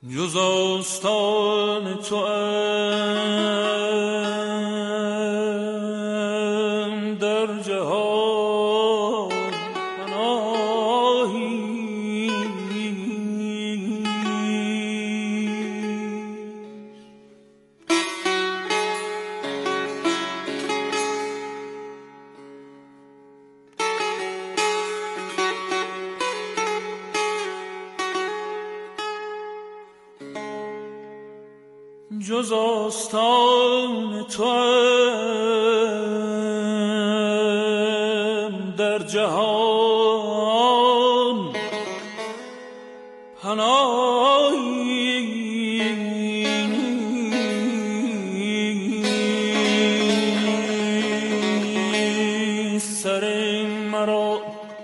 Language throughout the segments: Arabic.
جز آستان توام در جهان پناهی. جز آستان توام در جهان پناهی. سر مرا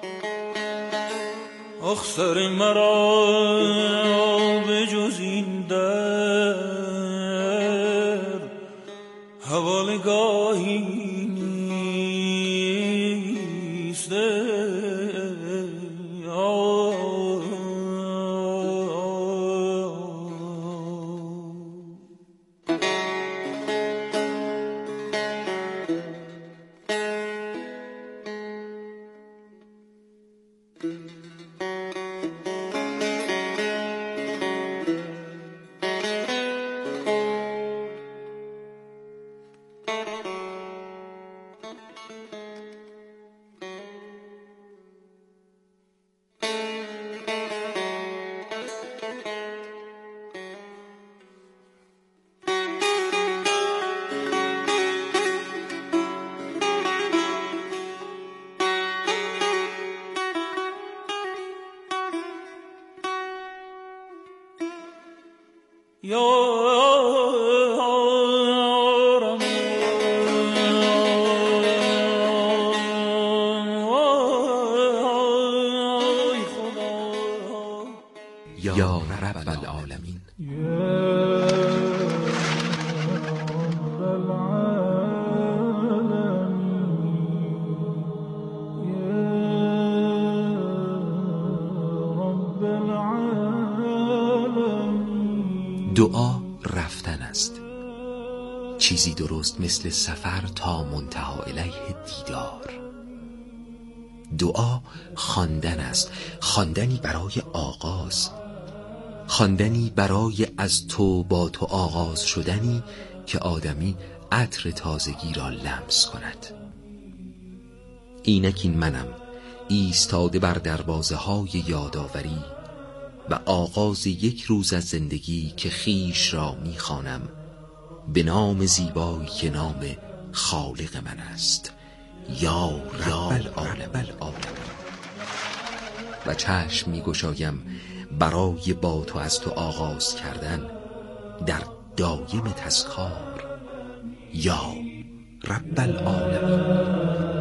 آخ سر مرا به جز این حوالگاهی نیست. یا رب العالمین. دعا رفتن است، چیزی درست مثل سفر تا منتهی الیه دیدار. دعا خواندن است، خواندنی برای آغاز، خواندنی برای از تو با تو آغاز شدنی که آدمی عطر تازگی را لمس کند. اینک این منم ایستاده بر دروازه های یادآوری و آغاز یک روز از زندگی که خیش را می‌خوانم به نام زیبایی که نام خالق من است، یا رب العالمین. و چشم می‌گشایم برای با تو از تو آغاز کردن در دایم تسخار، یا رب العالمین.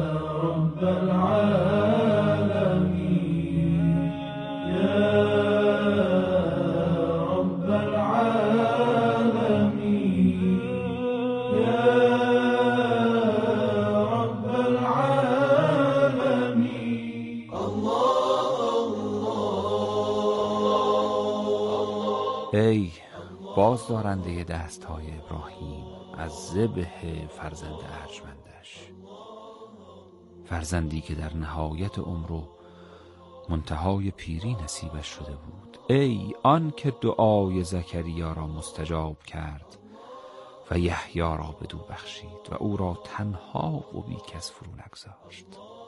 ای بازدارنده دستهای ابراهیم از ذبح فرزند ارجمندش، فرزندی که در نهایت عمر و منتهای پیری نصیبش شده بود. ای آن که دعای زکریا را مستجاب کرد و یحیی را بدو بخشید و او را تنها و بی کس فرو نگذاشت.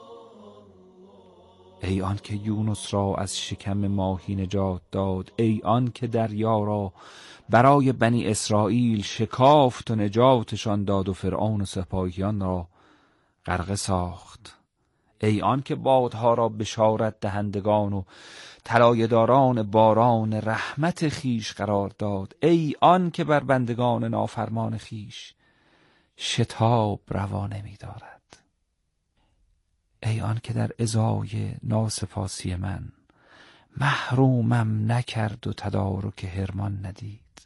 ای آن که یونس را از شکم ماهی نجات داد. ای آن که دریا را برای بنی اسرائیل شکافت و نجاتشان داد و فرعون و سپاهیان را غرقه ساخت. ای آن که بادها را بشارت دهندگان و طلایه‌داران باران رحمت خیش قرار داد. ای آن که بر بندگان نافرمان خیش شتاب روا نمی دارد. ای آن که در ازای ناسپاسی من محرومم نکرد و تدارک حرمان ندید.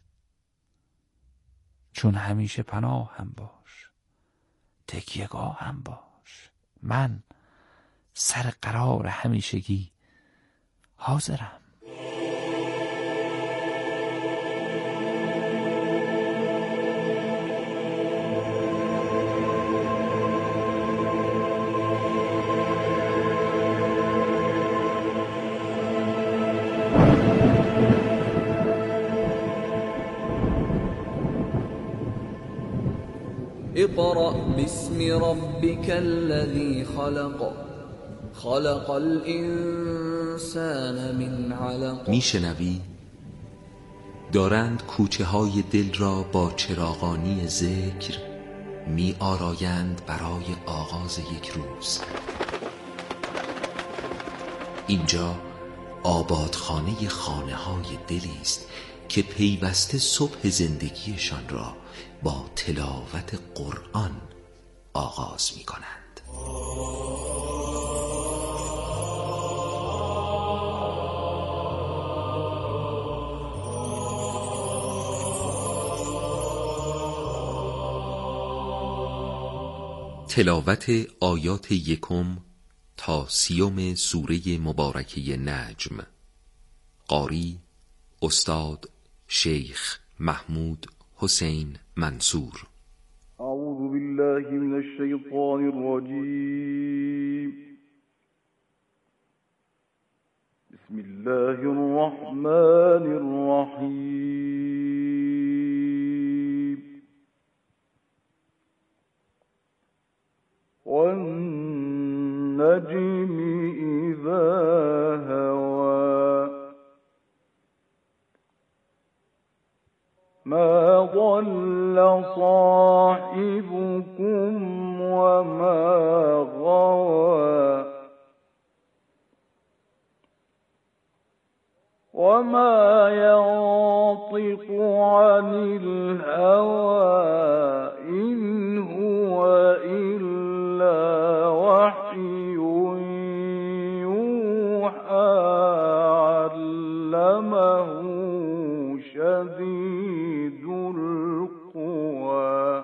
چون همیشه پناه هم باش، تکیهگاه هم باش. من سر قرار همیشگی حاضرم. اقرأ باسم ربك الذي خلق خلق الانسان من علق. میشنوی؟ دارند کوچه های دل را با چراغانی ذکر می آرایند برای آغاز یک روز. اینجا آبادخانه خانه های دلی است که پیوسته صبح زندگیشان را با تلاوت قرآن آغاز می کنند. تلاوت آیات 1 تا 30 سوره مبارکه نجم. قاری استاد شیخ محمود حسین منصور. اعوذ بالله من الشیطان الرجیم. بسم الله الرحمن الرحیم. والنجم إذا هوى ما ضل صاحبكم وما غوى وما ينطق عن الهوى إن هو إلا وحي يوحى علمه شديد القوى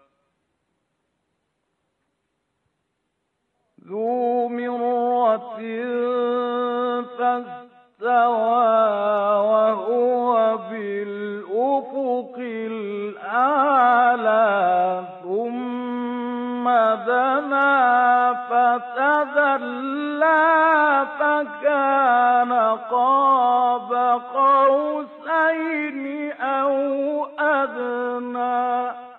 ذو مرة فاستوى وهو بالأفق الأعلى ثم دنا فتدلى فكان قاب قوسين أو أدنى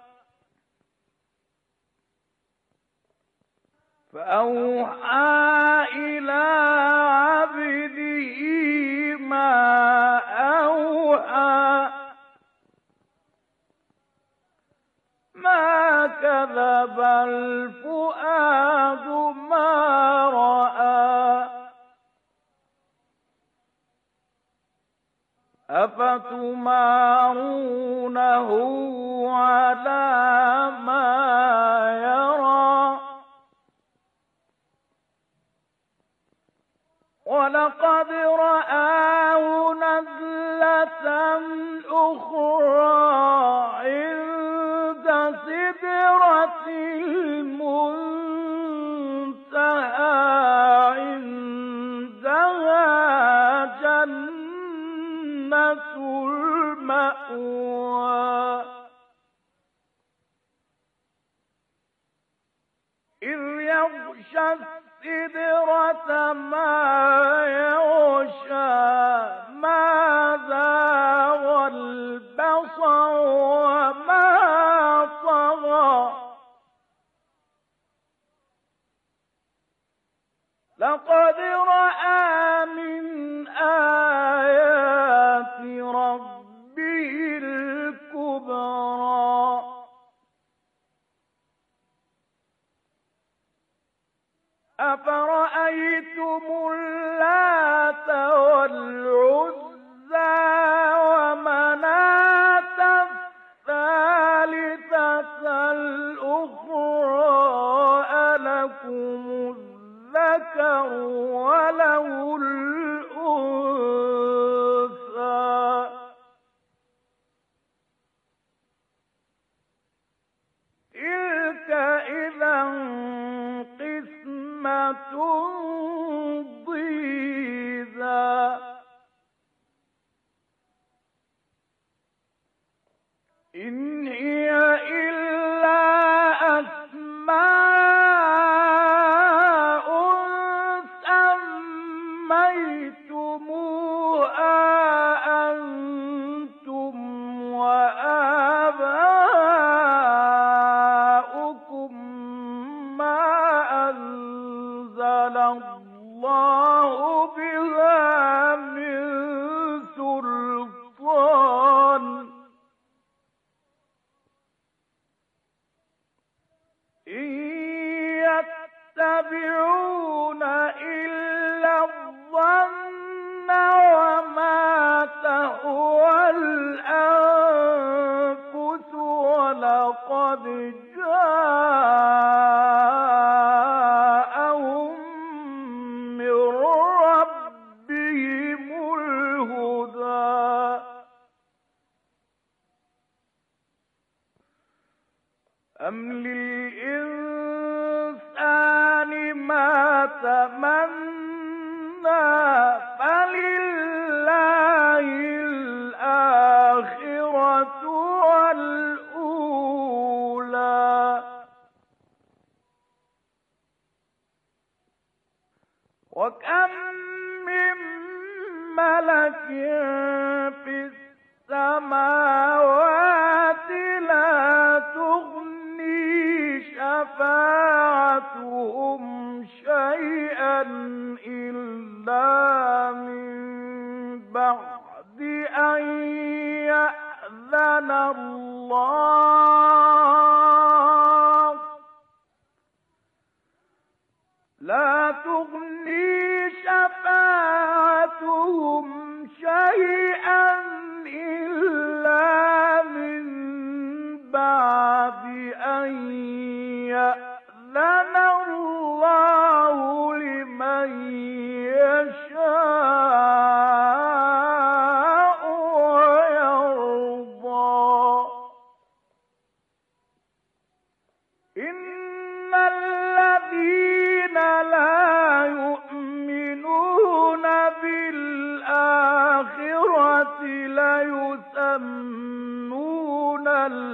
فأوحى إلى عبده ما أوحى ما كذب الفؤاد ما رأى أفتمارونه على ما يرى ولقد رآه نزلة أخرى عند سدرة المنتهى عندها جنة المأوى إذ يغشى السدرة ما يغشى ما زاغ البصر وما طغى لقد رأى من آيات ربه الكبرى أفرأيتم اللات والعزى ومناة الثالثة الأخرى ألكم الذكر وله الأنثى تلك إذا قسمة ضيزى إن هي إلا أسماء سميتموها أنتم وآباؤكم أنزل الله بها من سلطان إن يتبعون إلا الظن وما تهوى الأنفس ولقد جاءهم من ربهم الهدى أم للإنسان ما تمنى فلله الآخرة والأولى وكم من ملك في السماوات لا تغني شفاعتهم شيئا إلا من بعد أن يأذن الله لا تغني شفاعتهم شيئا إلا من بعد أن يأذن الله لمن يشاء ويرضى إن الذين لا يؤمنون بالآخرة ليسمون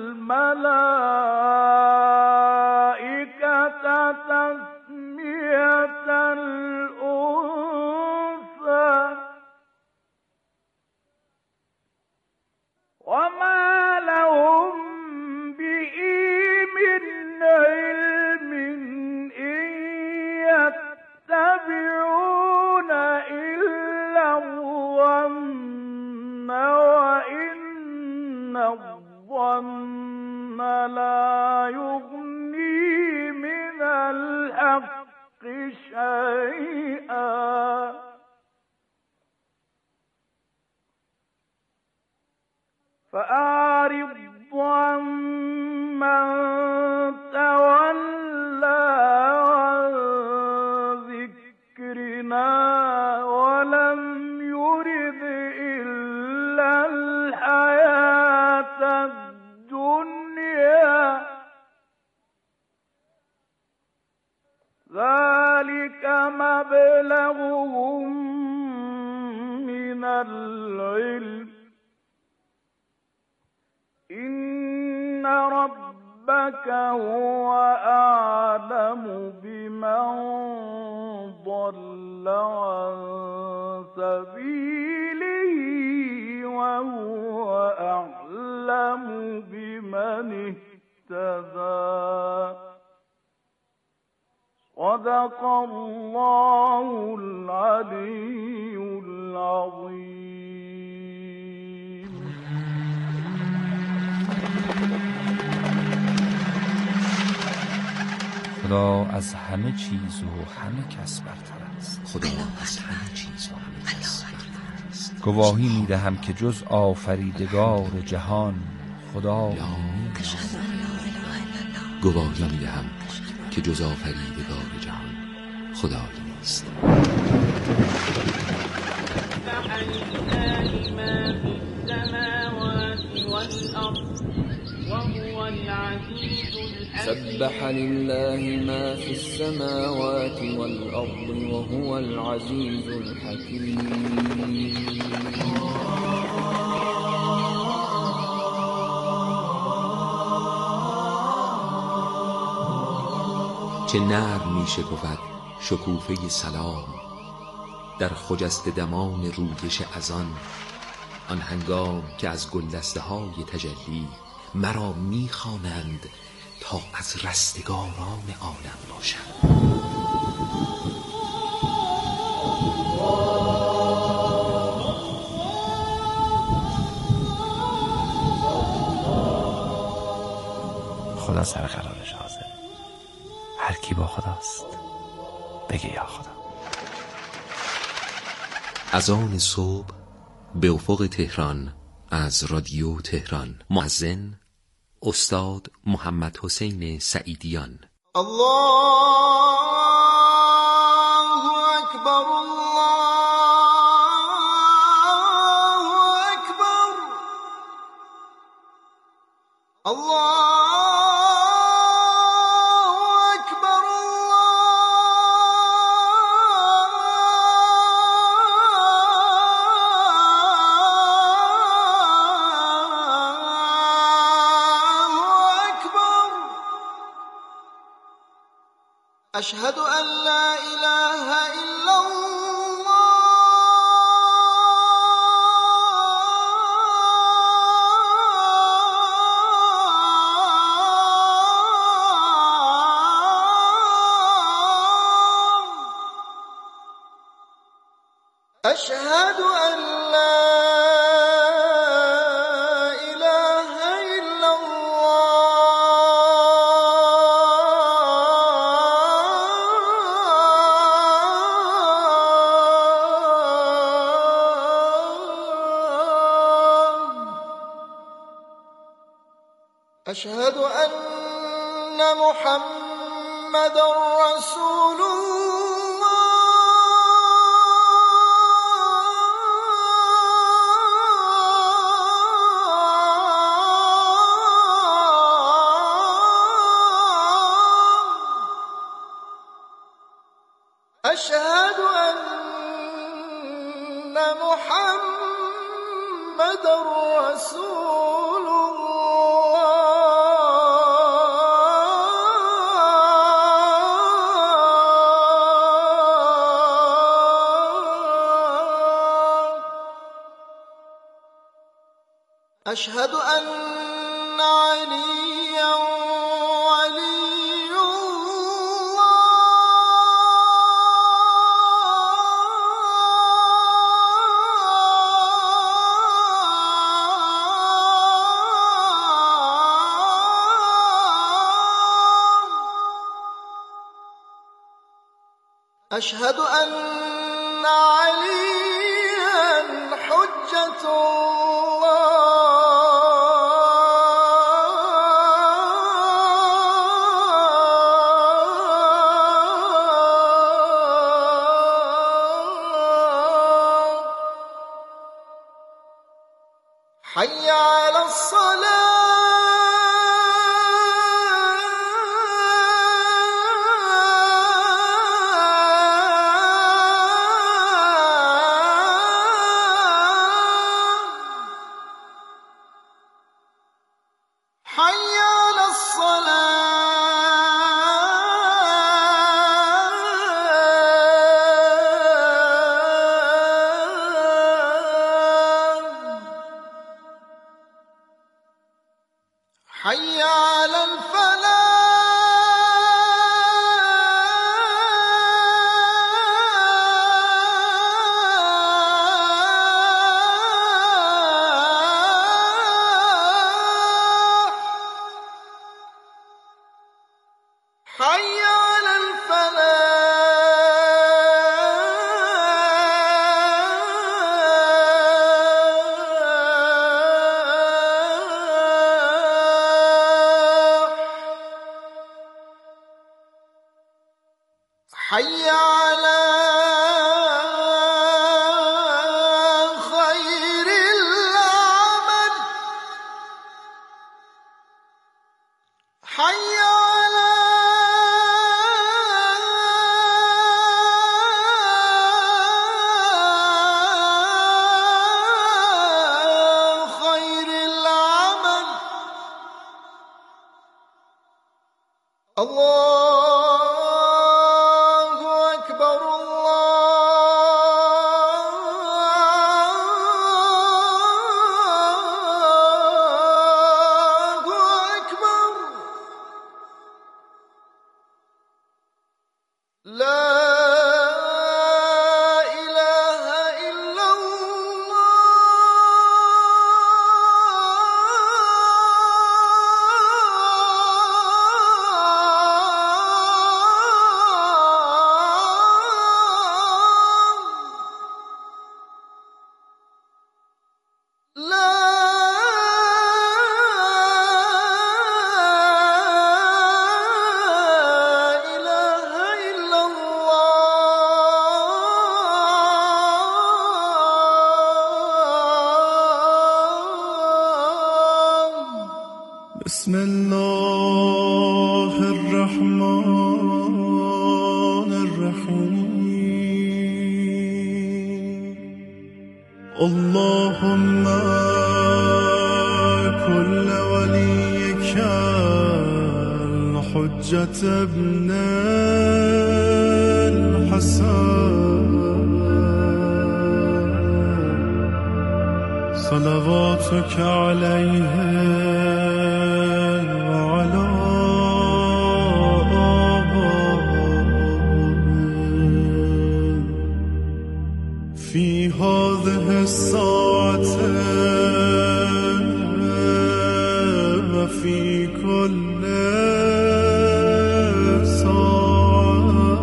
الملائكة تسمية الأنثى وما لهم به من علم إن يتبعون إلا الظن وإن الظن لا يغني من الحق شيئا فأعرض عن من تولى عن ذكرنا ولم يرد إلا الحياة الدنيا ذلك مبلغهم من العلم إن ربك هو أعلم بمن ضل عن سبيله وهو أعلم بمن اهتدى صدق الله العلي العظيم. خدا از همه چیز و همه کس برتر است. خدا از همه چیز و همه کس برتر است. گواهی میدهم که جز آفریدگار جهان خدا نیست. گواهی میدهم که جز آفریدگار جهان خدایی نیست. سبح لله ما في السماوات والأرض وهو العزيز الحكيم. چه نرم می شکفد شکوفه سلام در خجسته دمان رویش اذان، آن هنگام که از گلدسته های تجلی مرا می خوانند تا از رستگاران عالم باشم. سر قرارش حاضر. هر کی با خداست بگه یا خدا. از آن صبح به افق تهران از رادیو تهران، مؤذن استاد محمد حسین سعیدیان. الله اکبر، الله اکبر، الله اکبر، الله اکبر. أشهد أن لا إله إلا الله. أشهد أن لا إله إلا الله. أشهد أن محمدا رسول أشهد أن محمدا رسول الله. أشهد أن عليا ولي أشهد أن عليا حجة الله. حي على حي على الصلاة. حي على الفلاح. حي على الفلاح. حي على خير العمل. حي على خير العمل. الله أكبر، الله أكبر. لا إله إلا الله. اللهم كل وليك الحجة ابن الحسن صلواتك عليه وعلى في هذه الساعة وفي كل ساعة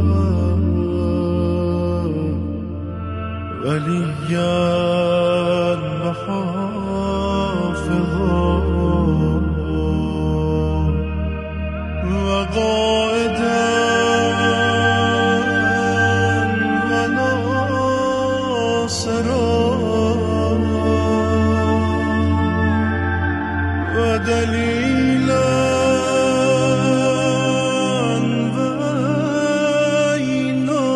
وليا وحافظا وقائدا ودليلا بينا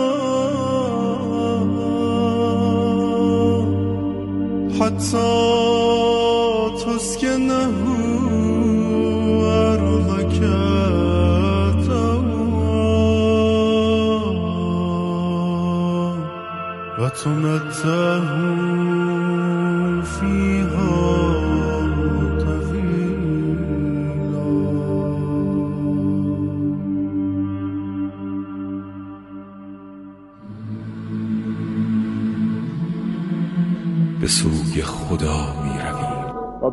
حتى تسكنه أرضك وتمتعه فيها به سوی خدا می رویم. قد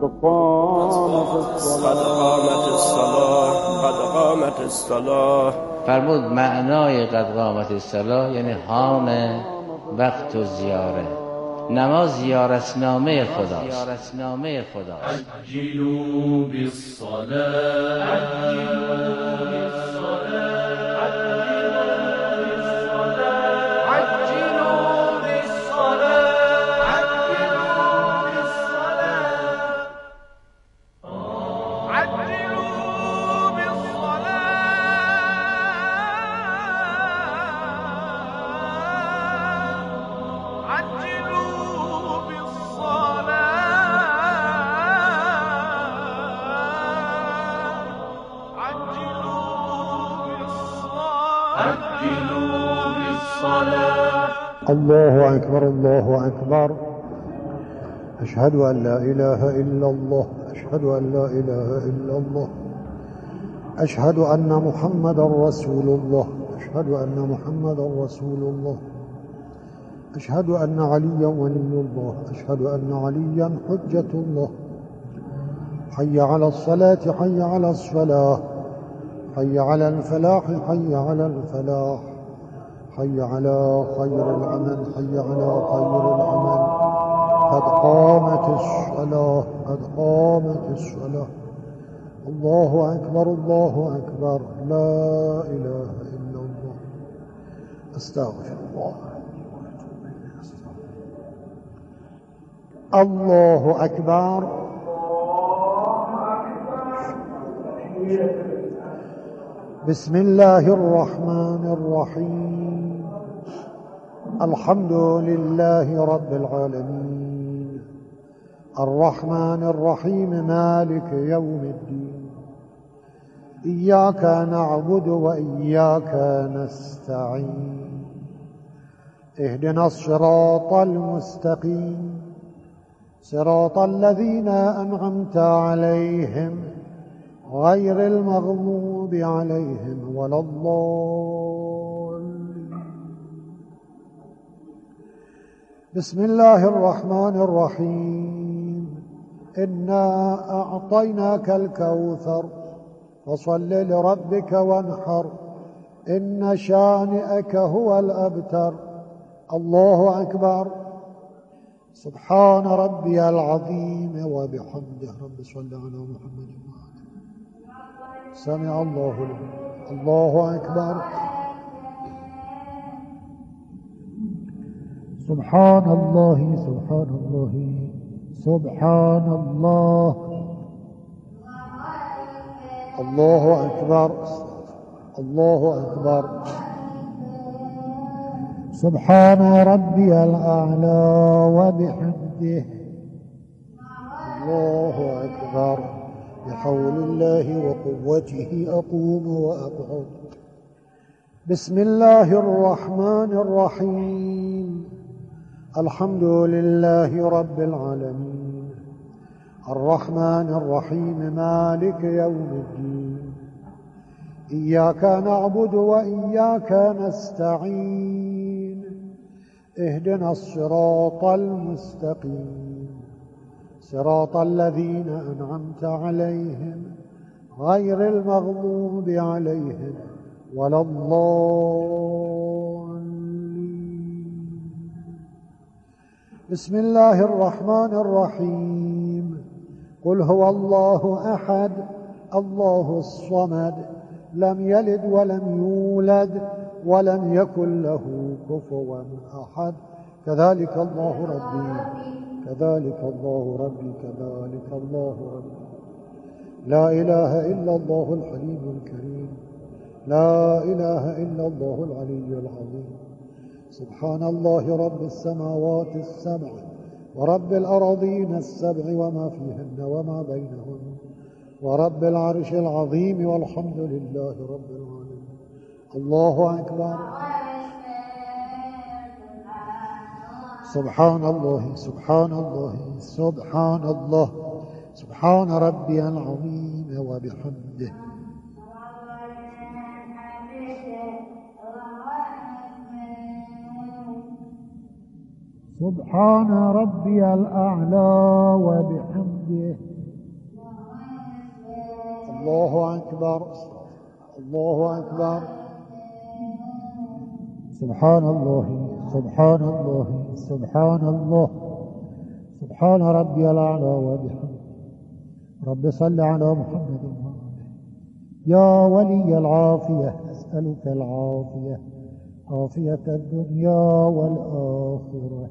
قامت الصلاة. فرمود معنای قد قامت الصلاة یعنی حان وقت و زیاره. نماز زیارتنامه خداست. عجلوا الله أكبر الله أكبر. أشهد أن لا إله إلا الله. أشهد أن لا إله إلا الله. أشهد أن محمد رسول الله. أشهد أن محمد رسول الله. أشهد أن عليا ولي الله. أشهد أن عليا حجة الله. حي على الصلاة حي على الصلاة حي على الفلاح حي على الفلاح حي على خير العمل حي على خير العمل. قد قامت الصلاة قد قامت الصلاة. الله أكبر الله أكبر. لا إله إلا الله. أستغفر الله. الله أكبر. بسم الله الرحمن الرحيم. الحمد لله رب العالمين الرحمن الرحيم مالك يوم الدين. إياك نعبد وإياك نستعين. اهدنا الصراط المستقيم صراط الذين أنعمت عليهم غير المغضوب عليهم ولا الضالين. بسم الله الرحمن الرحيم. إنا أعطيناك الكوثر فصل لربك وانحر إن شانئك هو الأبتر. الله أكبر. سبحان ربي العظيم وبحمده. رب صل على محمد. سمع الله لمن. الله أكبر. سبحان الله سبحان الله سبحان الله. الله أكبر الله أكبر. سبحان ربي الأعلى وبحمده. الله أكبر. بحول الله وقوته أقوم وأقعد. بسم الله الرحمن الرحيم. الحمد لله رب العالمين الرحمن الرحيم مالك يوم الدين. إياك نعبد وإياك نستعين. اهدنا الصراط المستقيم صراط الذين أنعمت عليهم غير المغضوب عليهم ولا الضالين. بسم الله الرحمن الرحيم. قل هو الله أحد الله الصمد لم يلد ولم يولد ولم يكن له كفوا أحد. كذلك الله ربي كذلك الله ربي كذلك الله ربي. لا إله إلا الله الحليم الكريم. لا إله إلا الله العلي العظيم. سبحان الله رب السماوات السبع ورب الأراضين السبع وما فيهن وما بينهن ورب العرش العظيم والحمد لله رب العالمين. الله أكبر. سبحان الله سبحان الله سبحان الله سبحان ربي العظيم وبحمده. سبحان ربي الأعلى وبحمده. الله أكبر. الله أكبر. سبحان الله سبحان الله سبحان الله سبحان ربي الأعلى وبحمده. رب صل على محمد وآله. يا ولي العافية أسألك العافية عافية الدنيا والآخرة.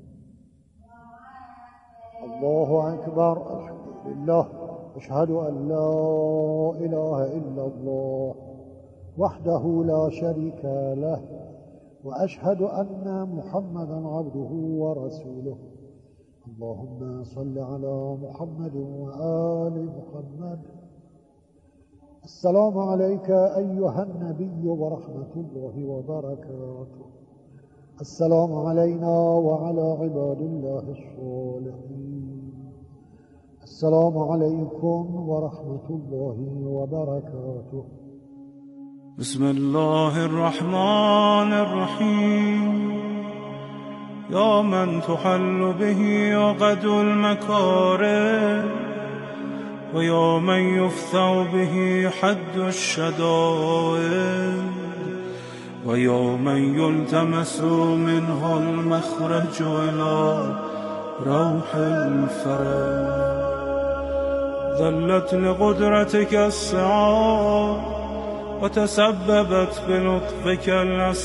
الله أكبر. الحمد لله. أشهد أن لا إله إلا الله وحده لا شريك له وأشهد أن محمدا عبده ورسوله. اللهم صل على محمد وآل محمد. السلام عليك أيها النبي ورحمة الله وبركاته. السلام علينا وعلى عباد الله الصالحين. السلام عليكم ورحمة الله وبركاته. بسم الله الرحمن الرحيم. يا من تحل به عقد المكاره ويا من يفتح به حد الشدائد ويا من يلتمس منه المخرج إلى روح الفرج. ذلت لقدرتك السعاد وتسببت بلطفك